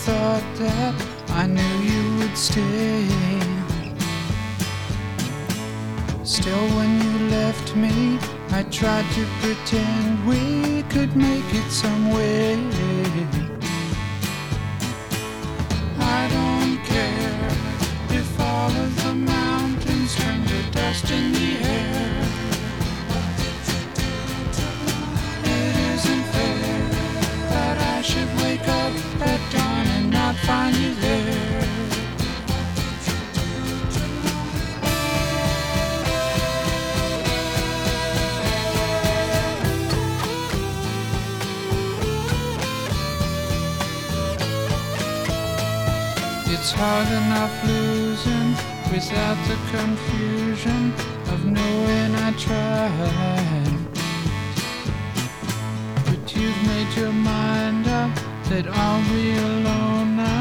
thought that I knew you would stay. Still, when you left me, I tried to pretend we could make it some way. I don't care if all of the mountains turn to dust in the air. It isn't fair that I should wake up at dawn and not find you there. It's hard enough losing without the confusion of knowing I tried. But you've made your mind up that I'll be alone now.